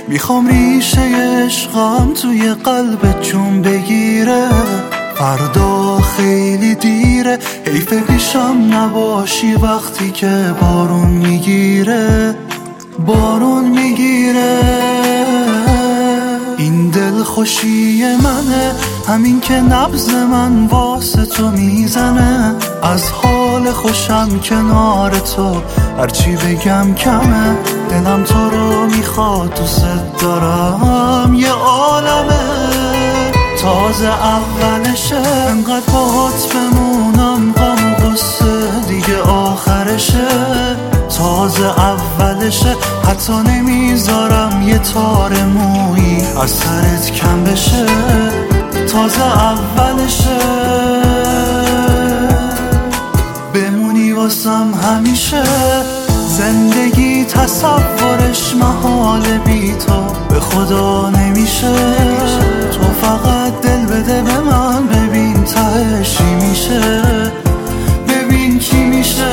میخوام ریشه عشقم توی قلبت جون بگیره. فردا خیلی دیره، حیف پیشم نباشی وقتی که بارون میگیره. بارون میگیره. این دل خوشی منه، همین که نبض من واسه تو میزنه. از حال خوشم کنار تو، هرچی بگم کمه. دلم تو رو میخواد، دوست دارم، یه عالمه. تازه اولشه، انقدر باهات بمونم غم و غصه دیگه آخرشه. تازه اولشه، حتی نمیذارم یه تار مویی از سرت کم بشه. تازه اولشه، بمونی واسم همیشه. زندگی تصورش محال بی تو به خدا نمیشه. تو فقط دل بده به من، ببین تهش چی میشه. ببین کی میشه.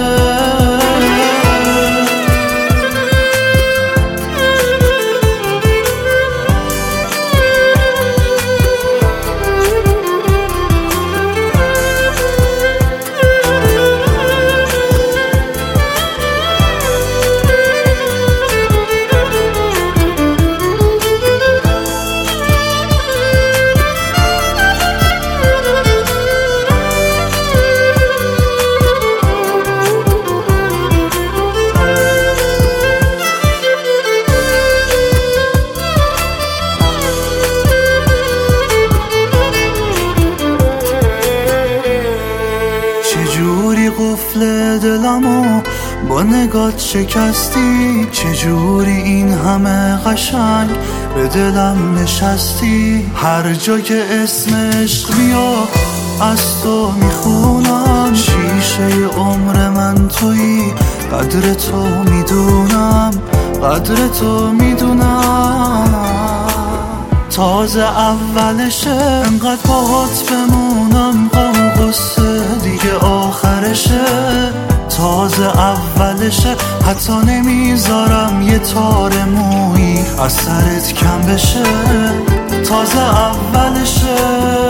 چجوری قفل دلمو با نگات شکستی، چجوری این همه قشنگ به دلم نشستی. هر جا که اسم عشق بیاد از تو میخونم. شیشه عمر من تویی، قدر تو میدونم، قدر تو میدونم. تازه اولشه، انقدر باهات بمونم غم و غصه دیگه آخرشه. تازه اولشه، حتی نمیذارم یه تار مویی از سرت کم بشه. تازه اولشه،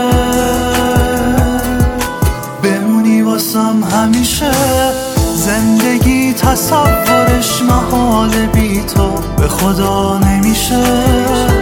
بمونی واسم همیشه. زندگی تصورش محال بی تو به خدا نمیشه.